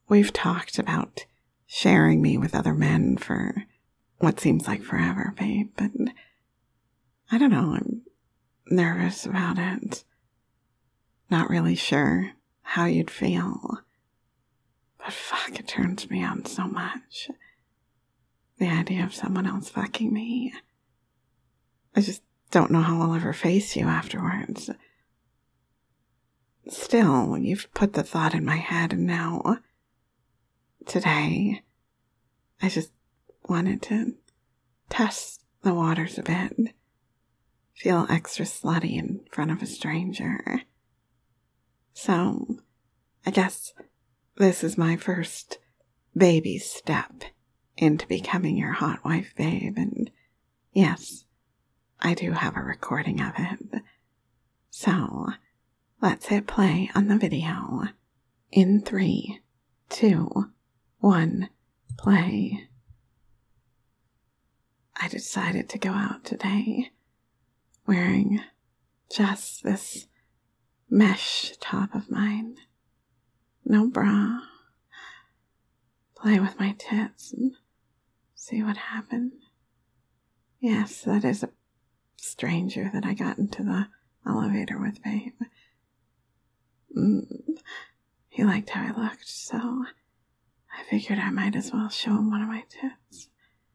we've talked about sharing me with other men for what seems like forever, babe, but I don't know, I'm nervous about it. Not really sure how you'd feel. But fuck, it turns me on so much. The idea of someone else fucking me. I just don't know how I'll ever face you afterwards. Still, you've put the thought in my head, and now, today, I just wanted to test the waters a bit. Feel extra slutty in front of a stranger. So, I guess this is my first baby step into becoming your hot wife, babe, and yes, I do have a recording of it. So, let's hit play on the video. In 3, 2, 1, play. I decided to go out today wearing just this mesh top of mine. No bra. Play with my tits and see what happened. Yes, that is a stranger that I got into the elevator with, babe. He liked how I looked, so I figured I might as well show him one of my tits.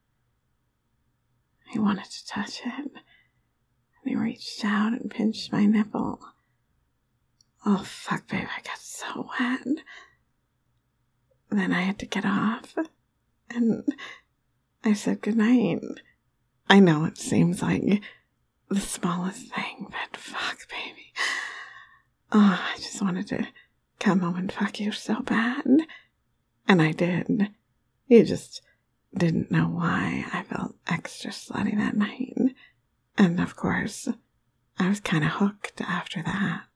He wanted to touch it, and he reached out and pinched my nipple. Oh, fuck, babe, I got so wet. Then I had to get off, and I said goodnight. I know it seems like the smallest thing, but fuck, baby. Oh, I just wanted to come home and fuck you so bad. And I did. You just didn't know why I felt extra slutty that night. And of course, I was kind of hooked after that.